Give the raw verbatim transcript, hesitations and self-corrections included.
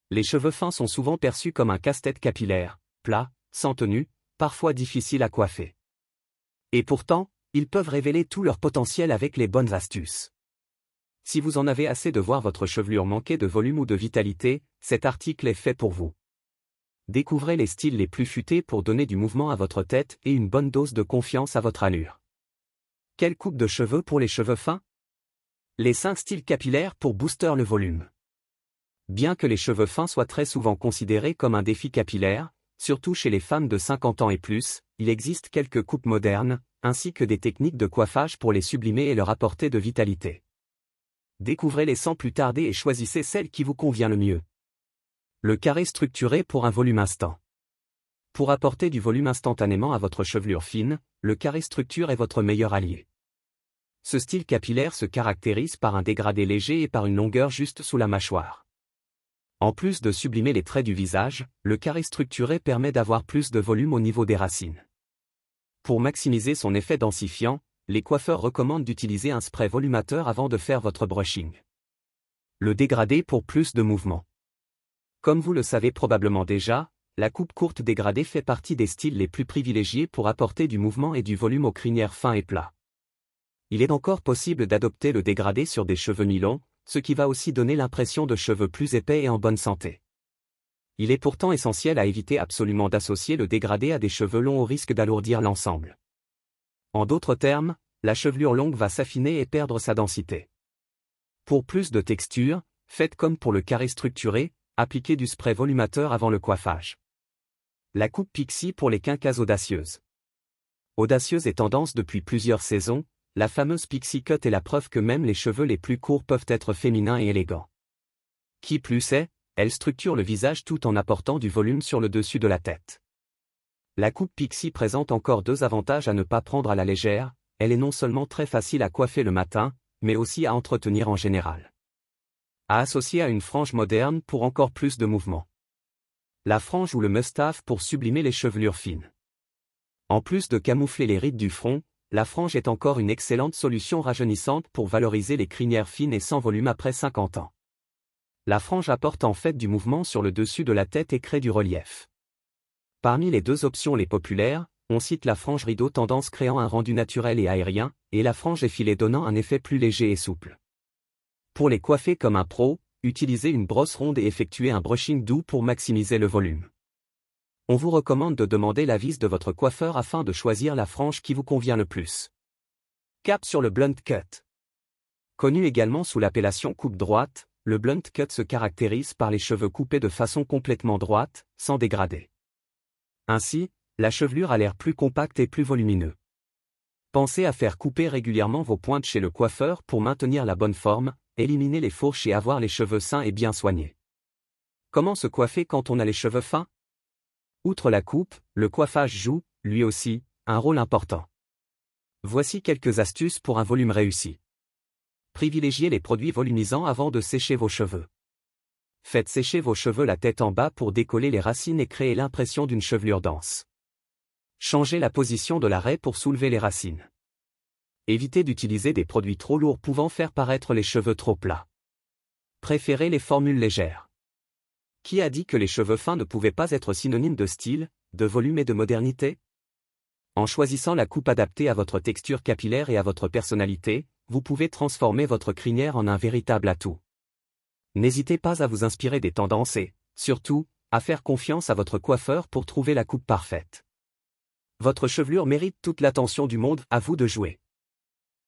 Les cheveux fins sont souvent perçus comme un casse-tête capillaire, plat, sans tenue, parfois difficile à coiffer. Et pourtant, ils peuvent révéler tout leur potentiel avec les bonnes astuces. Si vous en avez assez de voir votre chevelure manquer de volume ou de vitalité, cet article est fait pour vous. Découvrez les styles les plus futés pour donner du mouvement à votre tête et une bonne dose de confiance à votre allure. Quelle coupe de cheveux pour les cheveux fins? Les cinq styles capillaires pour booster le volume. Bien que les cheveux fins soient très souvent considérés comme un défi capillaire, surtout chez les femmes de cinquante ans et plus, il existe quelques coupes modernes, ainsi que des techniques de coiffage pour les sublimer et leur apporter de vitalité. Découvrez-les sans plus tarder et choisissez celle qui vous convient le mieux. Le carré structuré pour un volume instant. Pour apporter du volume instantanément à votre chevelure fine, le carré structure est votre meilleur allié. Ce style capillaire se caractérise par un dégradé léger et par une longueur juste sous la mâchoire. En plus de sublimer les traits du visage, le carré structuré permet d'avoir plus de volume au niveau des racines. Pour maximiser son effet densifiant, les coiffeurs recommandent d'utiliser un spray volumateur avant de faire votre brushing. Le dégradé pour plus de mouvement. Comme vous le savez probablement déjà, la coupe courte dégradée fait partie des styles les plus privilégiés pour apporter du mouvement et du volume aux crinières fins et plats. Il est encore possible d'adopter le dégradé sur des cheveux mi-longs, ce qui va aussi donner l'impression de cheveux plus épais et en bonne santé. Il est pourtant essentiel à éviter absolument d'associer le dégradé à des cheveux longs au risque d'alourdir l'ensemble. En d'autres termes, la chevelure longue va s'affiner et perdre sa densité. Pour plus de texture, faites comme pour le carré structuré, appliquez du spray volumateur avant le coiffage. La coupe pixie pour les quinquas audacieuses. Audacieuse est tendance depuis plusieurs saisons, la fameuse pixie cut est la preuve que même les cheveux les plus courts peuvent être féminins et élégants. Qui plus est, elle structure le visage tout en apportant du volume sur le dessus de la tête. La coupe pixie présente encore deux avantages à ne pas prendre à la légère, elle est non seulement très facile à coiffer le matin, mais aussi à entretenir en général. À associer à une frange moderne pour encore plus de mouvement. La frange ou le mustave pour sublimer les chevelures fines. En plus de camoufler les rides du front, la frange est encore une excellente solution rajeunissante pour valoriser les crinières fines et sans volume après cinquante ans. La frange apporte en fait du mouvement sur le dessus de la tête et crée du relief. Parmi les deux options les populaires, on cite la frange rideau tendance créant un rendu naturel et aérien, et la frange effilée donnant un effet plus léger et souple. Pour les coiffer comme un pro, utilisez une brosse ronde et effectuez un brushing doux pour maximiser le volume. On vous recommande de demander l'avis de votre coiffeur afin de choisir la frange qui vous convient le plus. Cap sur le blunt cut. Connu également sous l'appellation coupe droite, le blunt cut se caractérise par les cheveux coupés de façon complètement droite, sans dégradé. Ainsi, la chevelure a l'air plus compacte et plus volumineux. Pensez à faire couper régulièrement vos pointes chez le coiffeur pour maintenir la bonne forme, éliminer les fourches et avoir les cheveux sains et bien soignés. Comment se coiffer quand on a les cheveux fins? Outre la coupe, le coiffage joue, lui aussi, un rôle important. Voici quelques astuces pour un volume réussi. Privilégiez les produits volumisants avant de sécher vos cheveux. Faites sécher vos cheveux la tête en bas pour décoller les racines et créer l'impression d'une chevelure dense. Changez la position de la raie pour soulever les racines. Évitez d'utiliser des produits trop lourds pouvant faire paraître les cheveux trop plats. Préférez les formules légères. Qui a dit que les cheveux fins ne pouvaient pas être synonymes de style, de volume et de modernité? En choisissant la coupe adaptée à votre texture capillaire et à votre personnalité, vous pouvez transformer votre crinière en un véritable atout. N'hésitez pas à vous inspirer des tendances et, surtout, à faire confiance à votre coiffeur pour trouver la coupe parfaite. Votre chevelure mérite toute l'attention du monde, à vous de jouer.